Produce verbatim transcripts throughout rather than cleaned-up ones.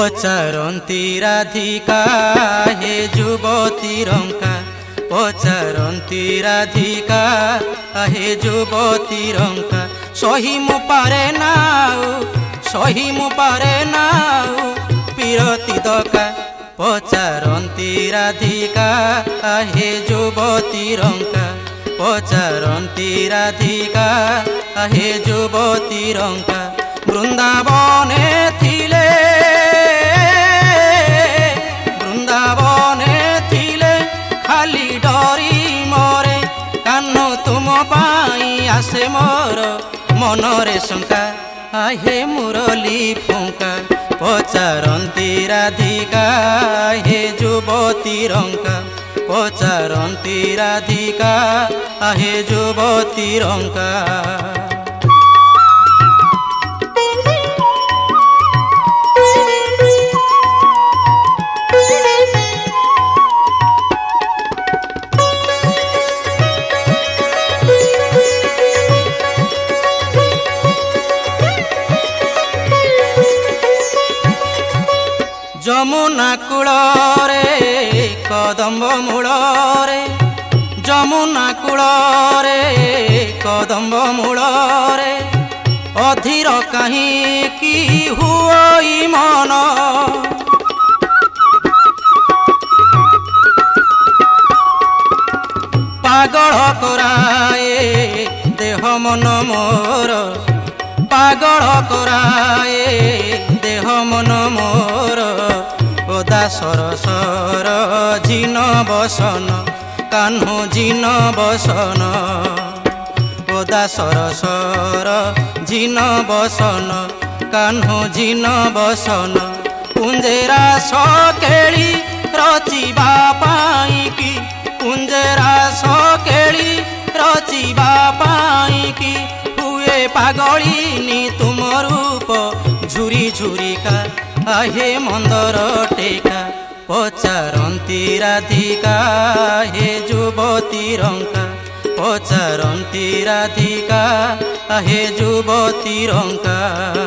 पचारती राधिका हे युवती रंका पचारती राधिका हे युवती रंका सही मु पारे नाउ सही मु पारे नाउ पीरती दका पचारती राधिका हे युवती रंका पचारती राधिका हे युवती रंका वृंदावने थिले वृंदावने थिले खाली डरी मोरे कान्नो तुम पाई आसे मोर मनरे शंका आहे मुरली फुंका पचारती राधिका हे युवती रंका पचारती राधिका हे युवती रंका जमुना कूଳରେ कदम्ब मूଳରେ जमुना कूଳରେ कदम्ब मूଳରେ अधीर काहींकि हुई मन पागल कराए देह मन मोर पागल कराए देह मन मोर ओदा सरसर झिन बसन कान्हो झिन बसन ओदा सरसर झिन बसन कान्हो झिन बसन कुंजेरा सकेली रचिबा पाई कि कुंजेरा सकेली रचिबा पाई कि हुए पागलिनी तुम रूप झुरी झुरिका आहे मंदर टेका पचारती राधिका हे युवती रंका पचारती राधिका हे युवती रंका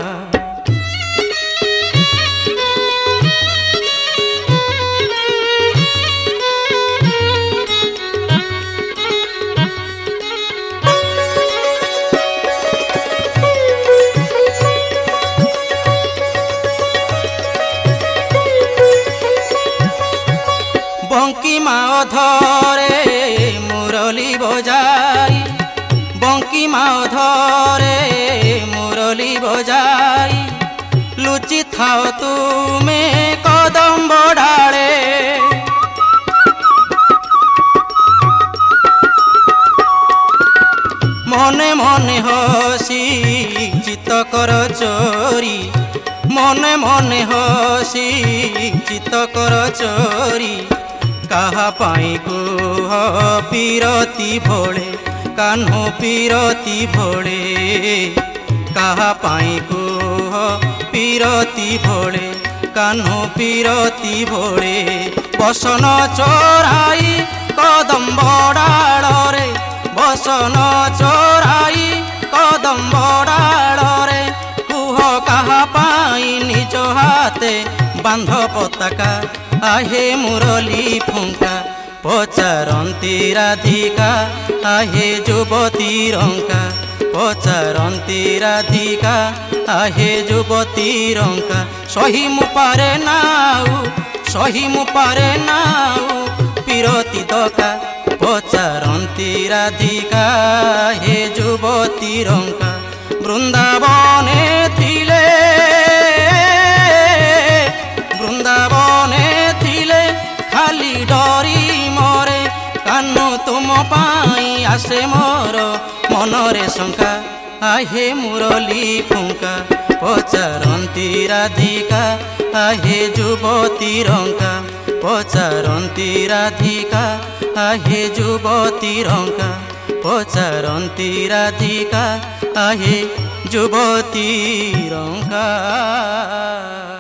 बंकी माओ धरे मुरली बजाई बंकी माओ धरे मुरली बजाई लुचि थाओ तुमे कदम्ब डाले मने मने हसी चित कर चोरी मने मने हसी चित कर चोरी कहा पाई कुह पीरती भोले कान्हो पीरती भोले कहा पाई कुह पीरती भोले कान्हो पीरती भोले बसन चोराई कदम्ब डालरे बसन चोराई कदम्ब डालरे कुह कहा पाई निज हाथे बांध पताका आहे मुरली फुंका पचारती राधिका आहे युवती रंका पचारती राधिका आहे युवती रंका सही मु पारे नाउ सही मु पारे नाउ पीरती दका पचारती राधिका हे युवती रंका वृंदावने थिले वृंदावने थिले खाली डरी मोरे कान्नो तुम पाई आसे मोर मनरे शंका आहे मुरली फुंका पचारती राधिका आहे युवती रंका पचारती राधिका आहे युवती रंका पचारती राधिका आहे युवती रंका।